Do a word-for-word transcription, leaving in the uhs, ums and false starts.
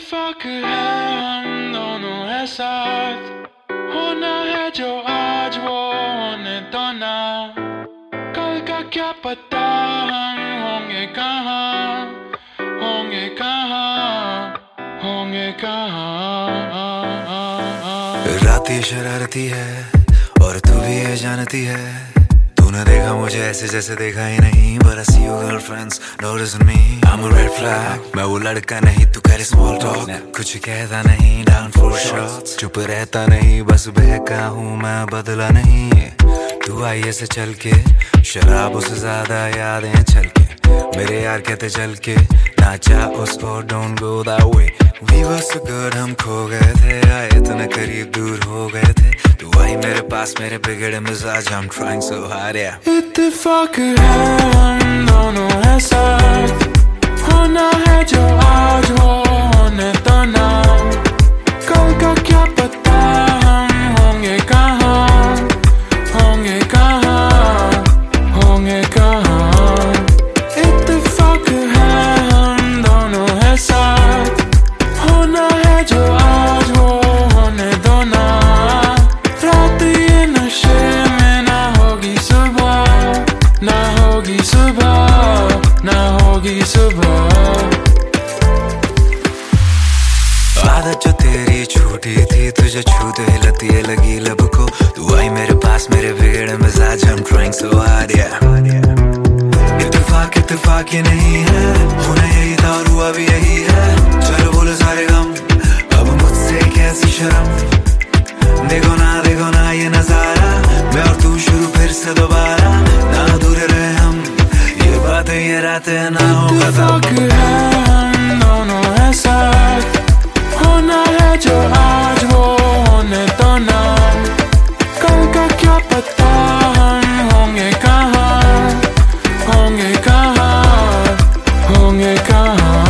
इत्तेफाक है हम दोनों है साथ, होना है जो आज वो होने तो ना, कल का क्या पता हम होंगे कहाँ, होंगे कहाँ, होंगे कहाँ। रात ये शरारती है और तू भी ये जानती है, तूने देखा मुझे ऐसे जैसे देखा ही नहीं। But I see your girlfriends noticing me. I'm a red flag, मैं वो लड़का नहीं तू करे small talk, कुछ कहता नहीं down for shots, चुप रहता नहीं बस बहका हूँ मैं बदला नहीं। तू आई ऐसे चल के शराब उससे ज्यादा यादें छल के, मेरे यार कहते चल के नाचा उस और don't go that way. We were so good हम खो गए थे, आए इतने करीब दूर हो गए थे, तू आई मेरे पास मेरे बिगड़े मिजाज I'm trying so hard yeah. इत्तेफाक है हम दोनों है साथ, होना है जो आज वो होने तो ना, कल का क्या पता हम होंगे कहाँ, होंगे कहाँ, होंगे कहाँ। इत्तेफाक है हम दोनों है साथ, होना है जो आज वो होने दो ना, रात ये नशे में ना होगी सुबह, ना होगी सुबह, ना होगी सुबह। आदत जो तेरी छोटी थी तुझे छूते ही लती लगी लब को, तू आई मेरे पास मेरे बिगड़े मिजाज I'm trying so hard yeah. इत्तेफाक इत्तेफाक ये नहीं है, होना यही था और हुआ भी यही है, चलो बोलो सारे गम अब मुझसे कैसी शर्म, देखो ना देखो ना ये नजारा, मैं और तू शुरू फिर से दोबारा, ना अधूरे रहे हम ये बातें ये रातें ना हो इत्तेफाक है हम दोनों है साथ, होना है जो आज वो होने तो ना, कल का क्या पता हम होंगे कहाँ, होंगे कहाँ, होंगे कहाँ।